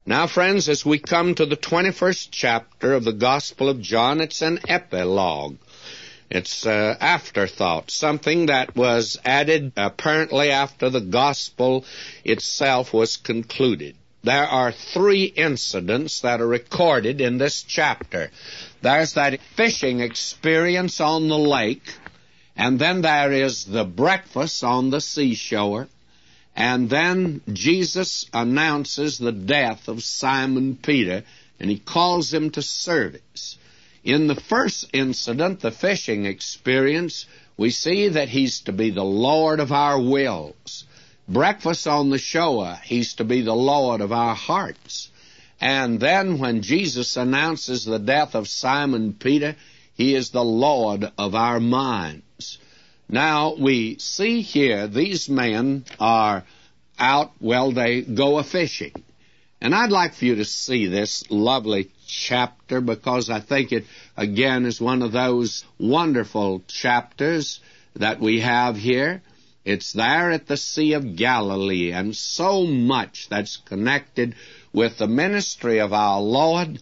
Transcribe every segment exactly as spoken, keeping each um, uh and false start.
Now, friends, as we come to the twenty-first chapter of the Gospel of John, it's an epilogue. It's uh, afterthought, something that was added apparently after the Gospel itself was concluded. There are three incidents that are recorded in this chapter. There's that fishing experience on the lake, and then there is the breakfast on the seashore, and then Jesus announces the death of Simon Peter, and he calls him to service. In the first incident, the fishing experience, we see that he's to be the Lord of our wills. Breakfast on the shore, he's to be the Lord of our hearts. And then when Jesus announces the death of Simon Peter, he is the Lord of our minds. Now, we see here these men are out, well, they go a-fishing. And I'd like for you to see this lovely chapter because I think it, again, is one of those wonderful chapters that we have here. It's there at the Sea of Galilee, and so much that's connected with the ministry of our Lord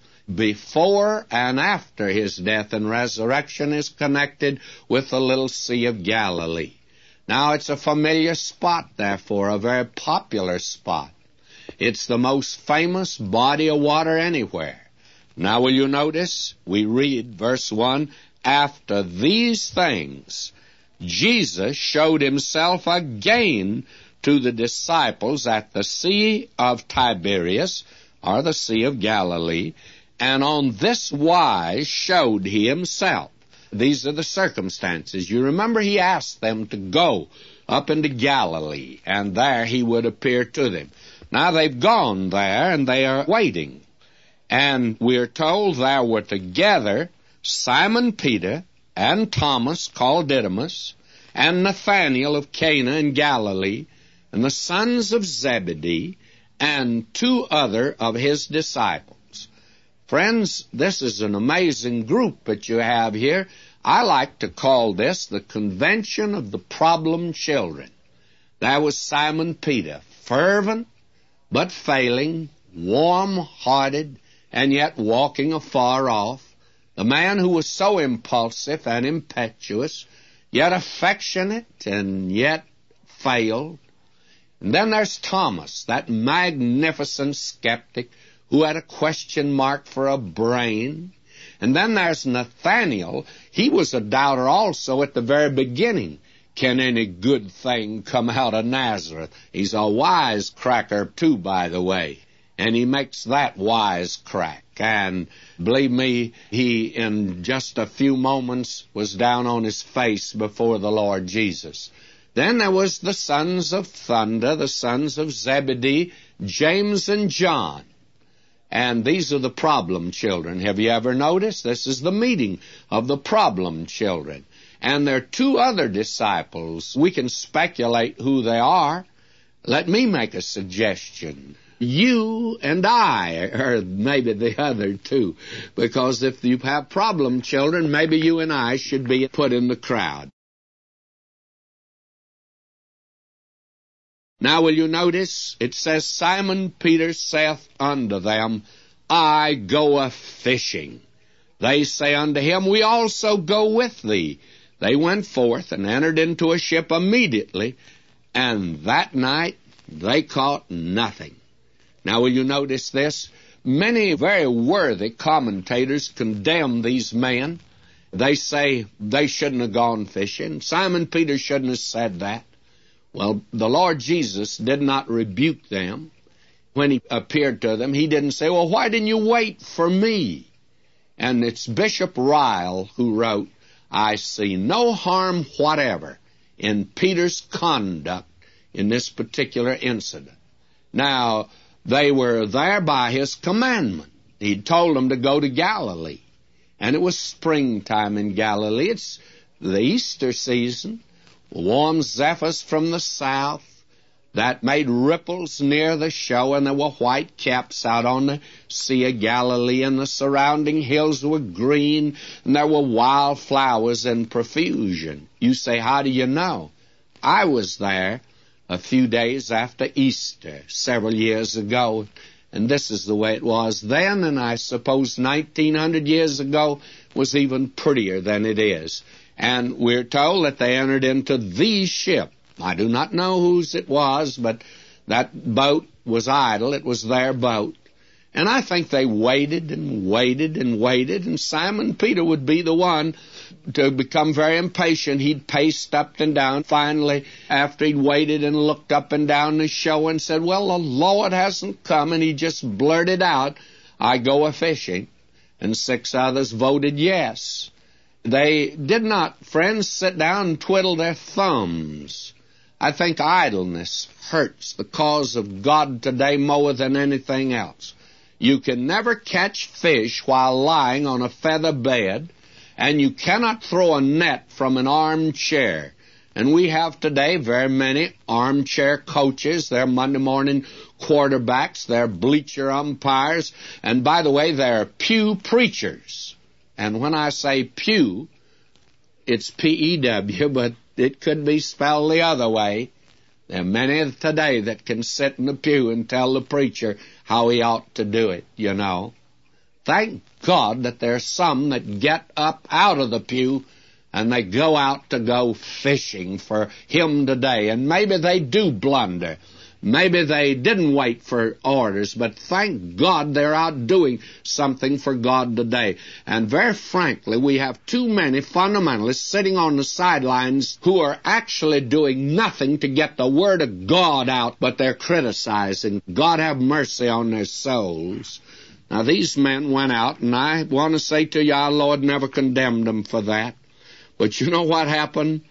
before and after his death and resurrection is connected with the little Sea of Galilee. Now, it's a familiar spot, therefore, a very popular spot. It's the most famous body of water anywhere. Now, will you notice? We read verse one, "After these things, Jesus showed himself again to the disciples at the Sea of Tiberias," or the Sea of Galilee, "and on this wise showed he himself." These are the circumstances. You remember he asked them to go up into Galilee, and there he would appear to them. Now they've gone there, and they are waiting. And we're told there were together Simon Peter and Thomas, called Didymus, and Nathanael of Cana in Galilee, and the sons of Zebedee, and two other of his disciples. Friends, this is an amazing group that you have here. I like to call this the Convention of the Problem Children. There was Simon Peter, fervent but failing, warm-hearted, and yet walking afar off. The man who was so impulsive and impetuous, yet affectionate, and yet failed. And then there's Thomas, that magnificent skeptic who had a question mark for a brain. And then there's Nathanael. He was a doubter also at the very beginning. Can any good thing come out of Nazareth? He's a wise cracker, too, by the way. And he makes that wise crack. And believe me, he, in just a few moments, was down on his face before the Lord Jesus. Then there was the sons of thunder, the sons of Zebedee, James and John. And these are the problem children. Have you ever noticed? This is the meeting of the problem children. And there are two other disciples. We can speculate who they are. Let me make a suggestion. You and I, or maybe the other two, because if you have problem children, maybe you and I should be put in the crowd. Now, will you notice? It says, "Simon Peter saith unto them, I go a-fishing. They say unto him, We also go with thee. They went forth and entered into a ship immediately, and that night they caught nothing." Now, will you notice this? Many very worthy commentators condemn these men. They say they shouldn't have gone fishing. Simon Peter shouldn't have said that. Well, the Lord Jesus did not rebuke them when he appeared to them. He didn't say, "Well, why didn't you wait for me?" And it's Bishop Ryle who wrote, "I see no harm whatever in Peter's conduct in this particular incident." Now, they were there by his commandment. He'd told them to go to Galilee. And it was springtime in Galilee. It's the Easter season. Warm zephyrs from the south that made ripples near the shore, and there were white caps out on the Sea of Galilee, and the surrounding hills were green, and there were wild flowers in profusion. You say, how do you know? I was there a few days after Easter several years ago. And this is the way it was then, and I suppose nineteen hundred years ago was even prettier than it is. And we're told that they entered into the ship. I do not know whose it was, but that boat was idle. It was their boat. And I think they waited and waited and waited, and Simon Peter would be the one to become very impatient. He'd paced up and down. Finally, after he'd waited and looked up and down the shore and said, well, the Lord hasn't come, and he just blurted out, I go a-fishing. And six others voted yes. They did not, friends, sit down and twiddle their thumbs. I think idleness hurts the cause of God today more than anything else. You can never catch fish while lying on a feather bed, and you cannot throw a net from an armchair. And we have today very many armchair coaches. They're Monday morning quarterbacks. They're bleacher umpires. And by the way, they're pew preachers. And when I say pew, it's P E W, but it could be spelled the other way. There are many today that can sit in the pew and tell the preacher how he ought to do it, you know. Thank God that there are some that get up out of the pew and they go out to go fishing for him today. And maybe they do blunder. Maybe they didn't wait for orders, but thank God they're out doing something for God today. And very frankly, we have too many fundamentalists sitting on the sidelines who are actually doing nothing to get the Word of God out, but they're criticizing. God have mercy on their souls. Now, these men went out, and I want to say to you, our Lord never condemned them for that. But you know what happened?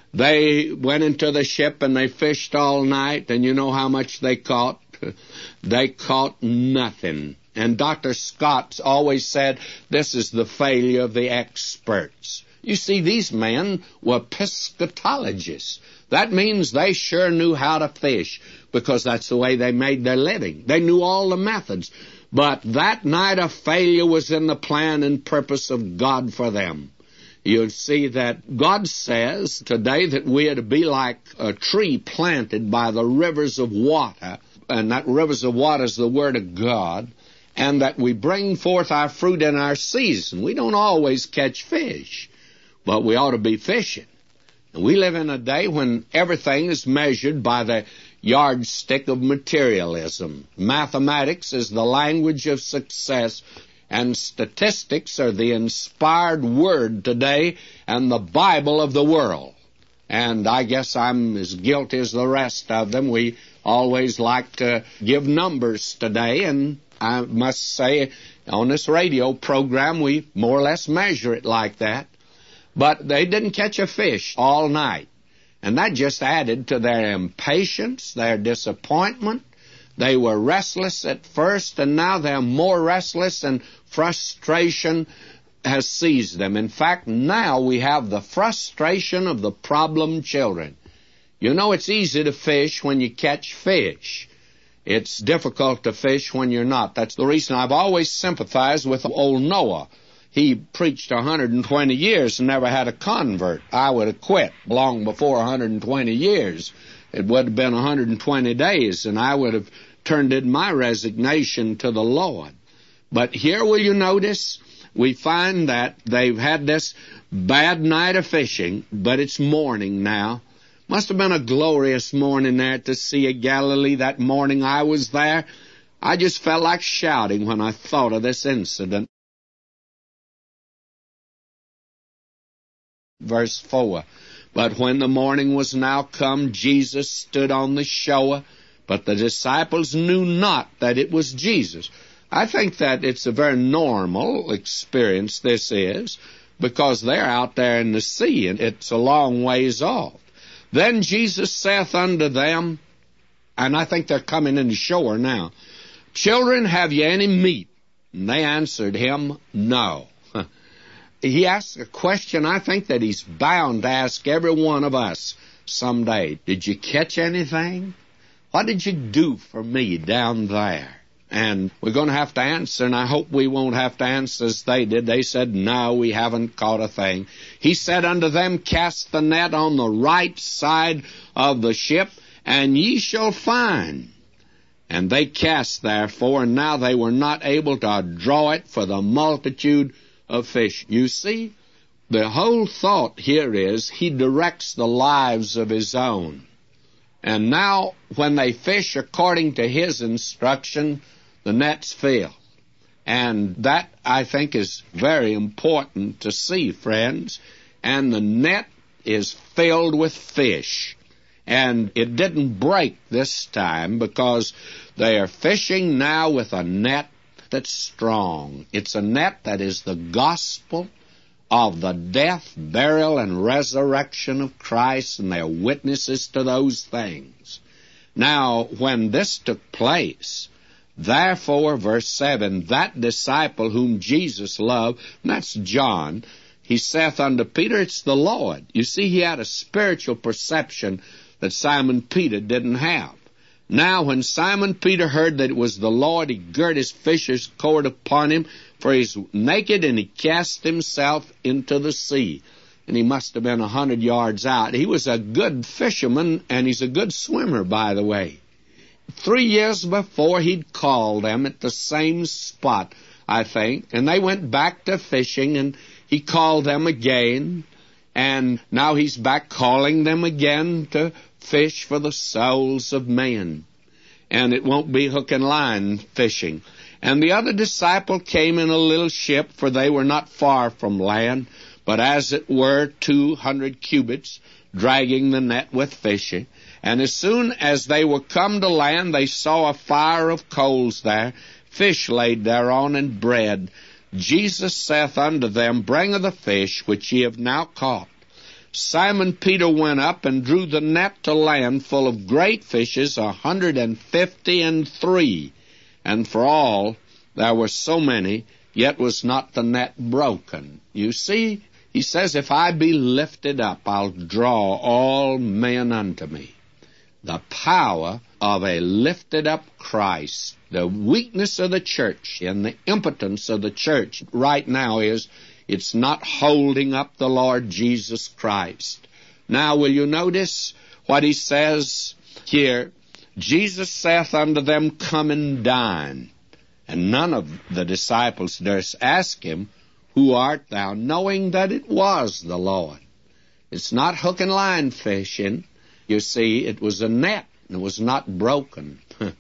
They went into the ship and they fished all night, and you know how much they caught? They caught nothing. And Doctor Scott always said, this is the failure of the experts. You see, these men were piscatologists. That means they sure knew how to fish, because that's the way they made their living. They knew all the methods. But that night a failure was in the plan and purpose of God for them. You'll see that God says today that we are to be like a tree planted by the rivers of water, and that rivers of water is the Word of God, and that we bring forth our fruit in our season. We don't always catch fish, but we ought to be fishing. And we live in a day when everything is measured by the yardstick of materialism. Mathematics is the language of success, and statistics are the inspired word today and the Bible of the world. And I guess I'm as guilty as the rest of them. We always like to give numbers today, and I must say on this radio program we more or less measure it like that. But they didn't catch a fish all night, and that just added to their impatience, their disappointment. They were restless at first, and now they're more restless, and frustration has seized them. In fact, now we have the frustration of the problem children. You know, it's easy to fish when you catch fish. It's difficult to fish when you're not. That's the reason I've always sympathized with old Noah. He preached one hundred twenty years and never had a convert. I would have quit long before one hundred twenty years. It would have been one hundred twenty days, and I would have turned in my resignation to the Lord. But here, will you notice, we find that they've had this bad night of fishing, but it's morning now. Must have been a glorious morning there at the Sea of Galilee that morning I was there. I just felt like shouting when I thought of this incident. Verse four, but when the morning was now come, Jesus stood on the shore, but the disciples knew not that it was Jesus. I think that it's a very normal experience, this is, because they're out there in the sea, and it's a long ways off. Then Jesus saith unto them, and I think they're coming in the shore now, children, have ye any meat? And they answered him, no. He asked a question I think that he's bound to ask every one of us someday. Did you catch anything? What did you do for me down there? And we're going to have to answer, and I hope we won't have to answer as they did. They said, no, we haven't caught a thing. He said unto them, cast the net on the right side of the ship, and ye shall find. And they cast therefore, and now they were not able to draw it for the multitude of fish. You see, the whole thought here is he directs the lives of his own. And now when they fish according to his instruction, the nets fill. And that, I think, is very important to see, friends. And the net is filled with fish. And it didn't break this time because they are fishing now with a net that's strong. It's a net that is the gospel of the death, burial, and resurrection of Christ, and they're witnesses to those things. Now, when this took place, therefore, verse seven, that disciple whom Jesus loved, and that's John, he saith unto Peter, it's the Lord. You see, he had a spiritual perception that Simon Peter didn't have. Now, when Simon Peter heard that it was the Lord, he girt his fisher's cord upon him, for he's naked, and he cast himself into the sea. And he must have been a hundred yards out. He was a good fisherman, and he's a good swimmer, by the way. Three years before, he'd called them at the same spot, I think, and they went back to fishing, and he called them again, and now he's back calling them again to fish for the souls of men. And it won't be hook and line fishing. And the other disciple came in a little ship, for they were not far from land, but as it were two hundred cubits, dragging the net with fishing. And as soon as they were come to land, they saw a fire of coals there, fish laid thereon, and bread. Jesus saith unto them, bring of the fish which ye have now caught. Simon Peter went up and drew the net to land full of great fishes, a hundred and fifty and three. And for all there were so many, yet was not the net broken. You see, he says, if I be lifted up, I'll draw all men unto me. The power of a lifted up Christ. The weakness of the church and the impotence of the church right now is it's not holding up the Lord Jesus Christ. Now, will you notice what he says here? Jesus saith unto them, come and dine. And none of the disciples durst ask him, who art thou? Knowing that it was the Lord. It's not hook and line fishing. You see, it was a net. It was not broken.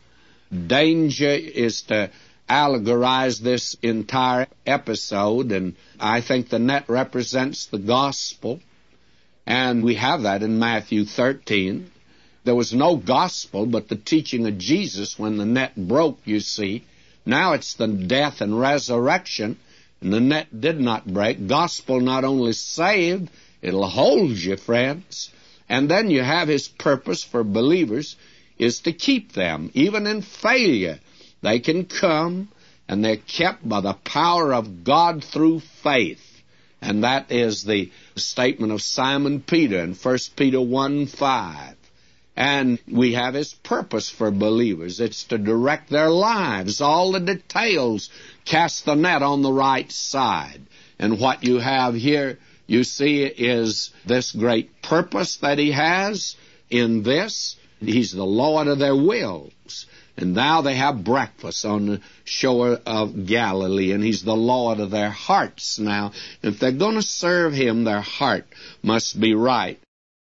Danger is to allegorize this entire episode, and I think the net represents the gospel, and we have that in Matthew thirteen. There was no gospel but the teaching of Jesus when the net broke, you see. Now it's the death and resurrection, and the net did not break. Gospel not only saved, it'll hold you, friends. And then you have his purpose for believers is to keep them, even in failure. They can come, and they're kept by the power of God through faith. And that is the statement of Simon Peter in First Peter one five. And we have his purpose for believers. It's to direct their lives. All the details, cast the net on the right side. And what you have here, you see, is this great purpose that he has in this. He's the Lord of their wills. And now they have breakfast on the shore of Galilee, and he's the Lord of their hearts now. If they're going to serve him, their heart must be right.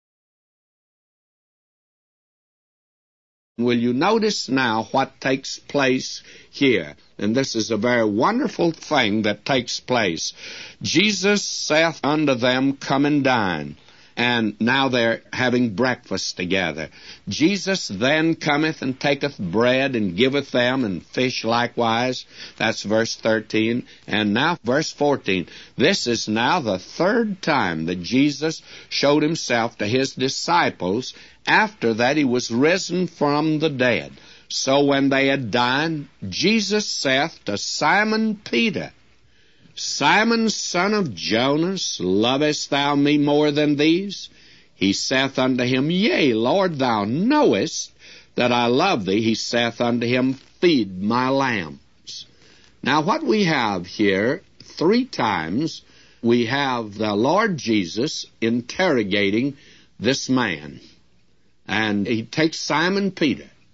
Will you notice now what takes place here? And this is a very wonderful thing that takes place. Jesus saith unto them, come and dine. And now they're having breakfast together. Jesus then cometh and taketh bread and giveth them, and fish likewise. That's verse thirteen. And now verse fourteen. This is now the third time that Jesus showed himself to his disciples after that he was risen from the dead. So when they had dined, Jesus saith to Simon Peter, Simon, son of Jonas, lovest thou me more than these? He saith unto him, Yea, Lord, thou knowest that I love thee. He saith unto him, Feed my lambs. Now what we have here, three times, we have the Lord Jesus interrogating this man. And he takes Simon Peter,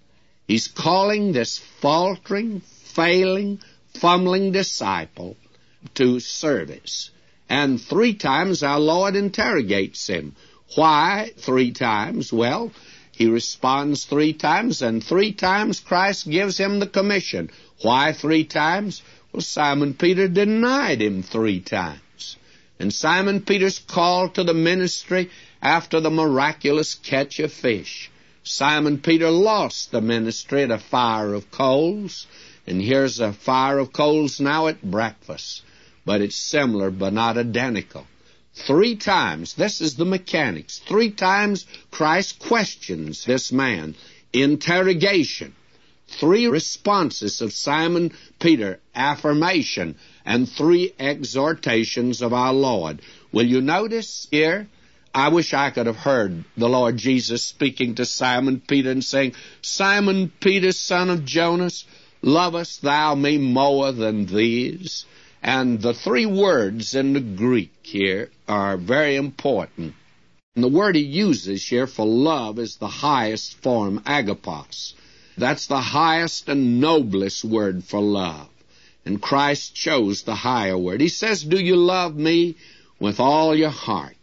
He's calling this faltering, failing, fumbling disciple to service. And three times our Lord interrogates him. Why three times? Well, he responds three times, and three times Christ gives him the commission. Why three times? Well, Simon Peter denied him three times. And Simon Peter's called to the ministry after the miraculous catch of fish. Simon Peter lost the ministry at a fire of coals, and here's a fire of coals now at breakfast. But it's similar but not identical. Three times, this is the mechanics, three times Christ questions this man. Interrogation. Three responses of Simon Peter, affirmation, and three exhortations of our Lord. Will you notice here? I wish I could have heard the Lord Jesus speaking to Simon Peter and saying, Simon Peter, son of Jonas, lovest thou me more than these? And the three words in the Greek here are very important. And the word he uses here for love is the highest form, agapos. That's the highest and noblest word for love. And Christ chose the higher word. He says, do you love me with all your heart?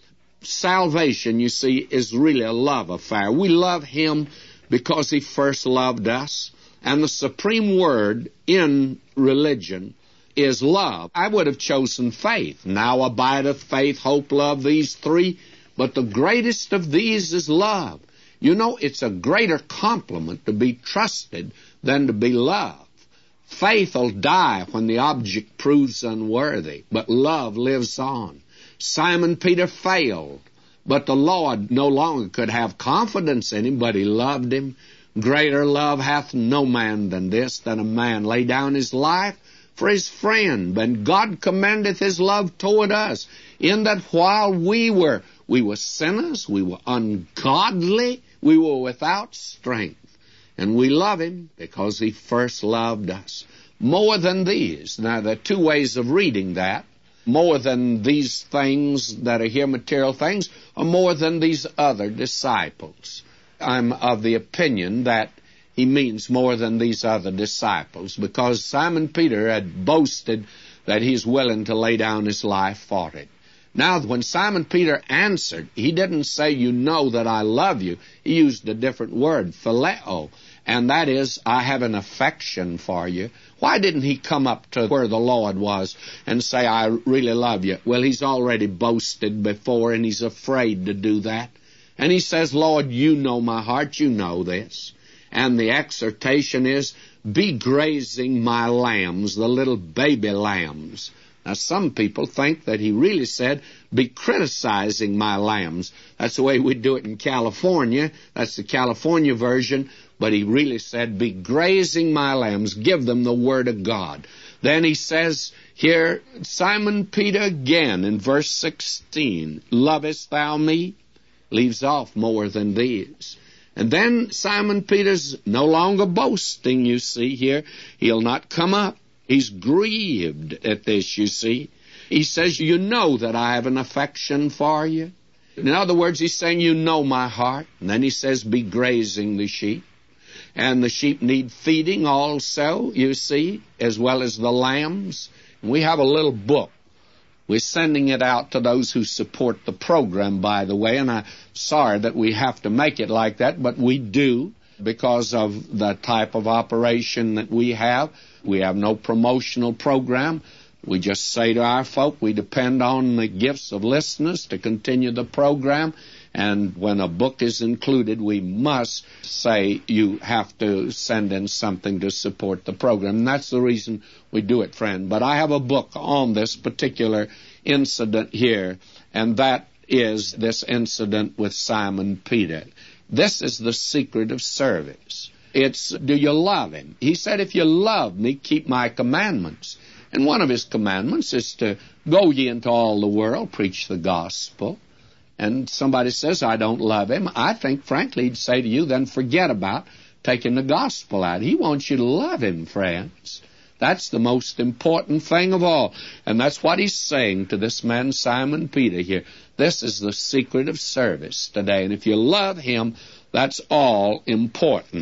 Salvation, you see, is really a love affair. We love him because he first loved us. And the supreme word in religion is love. I would have chosen faith. Now abideth faith, hope, love, these three. But the greatest of these is love. You know, it's a greater compliment to be trusted than to be loved. Faith will die when the object proves unworthy, but love lives on. Simon Peter failed, but the Lord no longer could have confidence in him, but he loved him. Greater love hath no man than this, than a man lay down his life for his friend. And God commendeth his love toward us, in that while we were we were sinners, we were ungodly, we were without strength, and we love him because he first loved us. More than these. Now, there are two ways of reading that. More than these things that are here, material things, or more than these other disciples. I'm of the opinion that he means more than these other disciples, because Simon Peter had boasted that he's willing to lay down his life for it. Now, when Simon Peter answered, he didn't say, you know that I love you. He used a different word, phileo, and that is, I have an affection for you. Why didn't he come up to where the Lord was and say, I really love you? Well, he's already boasted before, and he's afraid to do that. And he says, Lord, you know my heart, you know this. And the exhortation is, be grazing my lambs, the little baby lambs. Now, some people think that he really said, be criticizing my lambs. That's the way we do it in California. That's the California version. But he really said, be grazing my lambs. Give them the word of God. Then he says here, Simon Peter again in verse sixteen, lovest thou me? Leaves off more than these. And then Simon Peter's no longer boasting, you see here. He'll not come up. He's grieved at this, you see. He says, you know that I have an affection for you. In other words, he's saying, you know my heart. And then he says, be grazing the sheep. And the sheep need feeding also, you see, as well as the lambs. And we have a little book. We're sending it out to those who support the program, by the way, and I'm sorry that we have to make it like that, but we do because of the type of operation that we have. We have no promotional program. We just say to our folk, we depend on the gifts of listeners to continue the program, and when a book is included, we must say you have to send in something to support the program. And that's the reason we do it, friend. But I have a book on this particular incident here, and that is this incident with Simon Peter. This is the secret of service. It's, do you love him? He said, if you love me, keep my commandments. And one of his commandments is to go ye into all the world, preach the gospel. And somebody says, I don't love him. I think, frankly, he'd say to you, then forget about taking the gospel out. He wants you to love him, friends. That's the most important thing of all. And that's what he's saying to this man, Simon Peter, here. This is the secret of service today. And if you love him, that's all important.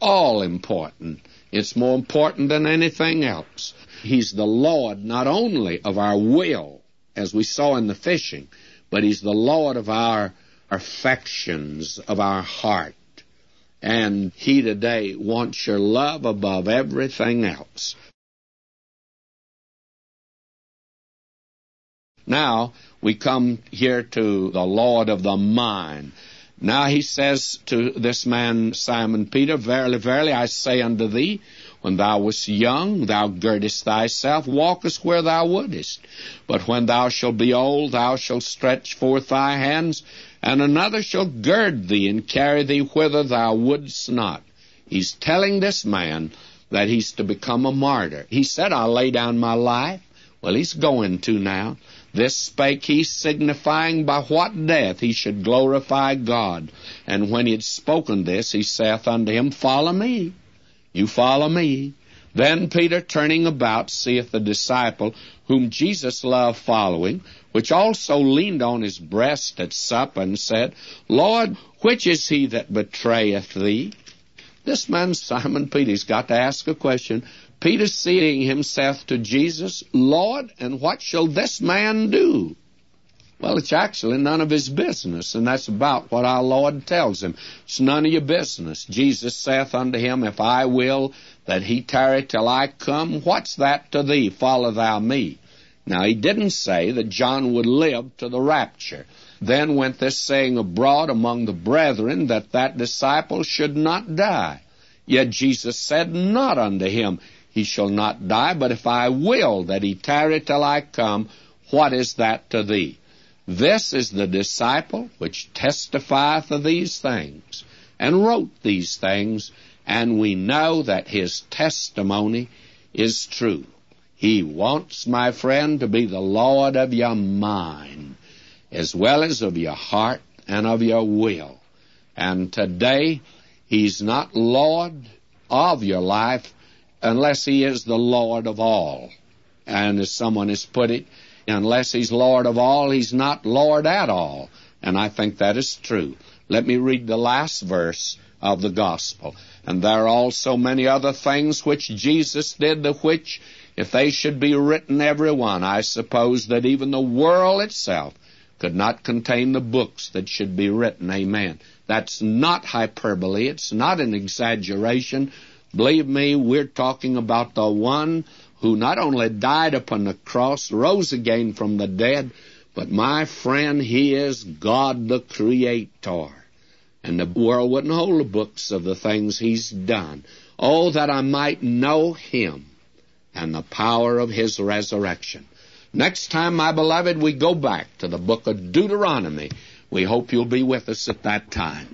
all important. It's more important than anything else. He's the Lord not only of our will, as we saw in the fishing, but He's the Lord of our affections, of our heart. And He today wants your love above everything else. Now, we come here to the Lord of the mind. Now He says to this man, Simon Peter, Verily, verily, I say unto thee, when thou wast young, thou girdest thyself, walkest where thou wouldest. But when thou shalt be old, thou shalt stretch forth thy hands, and another shall gird thee and carry thee whither thou wouldst not. He's telling this man that he's to become a martyr. He said, I'll lay down my life. Well, he's going to now. This spake he, signifying by what death he should glorify God. And when he had spoken this, he saith unto him, Follow me. You follow me. Then Peter, turning about, seeth the disciple whom Jesus loved following, which also leaned on his breast at supper, and said, Lord, which is he that betrayeth thee? This man, Simon Peter, he's got to ask a question. Peter, seeing him, saith to Jesus, Lord, and what shall this man do? Well, it's actually none of his business, and that's about what our Lord tells him. It's none of your business. Jesus saith unto him, If I will that he tarry till I come, what's that to thee? Follow thou me. Now, he didn't say that John would live to the rapture. Then went this saying abroad among the brethren, that that disciple should not die. Yet Jesus said not unto him, He shall not die, but if I will that he tarry till I come, what is that to thee? This is the disciple which testifieth of these things, and wrote these things, and we know that his testimony is true. He wants, my friend, to be the Lord of your mind, as well as of your heart and of your will. And today, He's not Lord of your life unless He is the Lord of all. And as someone has put it, unless He's Lord of all, He's not Lord at all. And I think that is true. Let me read the last verse of the gospel. And there are also many other things which Jesus did, the which, if they should be written every one, I suppose that even the world itself could not contain the books that should be written. Amen. That's not hyperbole. It's not an exaggeration. Believe me, we're talking about the one who not only died upon the cross, rose again from the dead, but, my friend, He is God the Creator. And the world wouldn't hold the books of the things He's done. Oh, that I might know Him and the power of His resurrection. Next time, my beloved, we go back to the book of Deuteronomy. We hope you'll be with us at that time.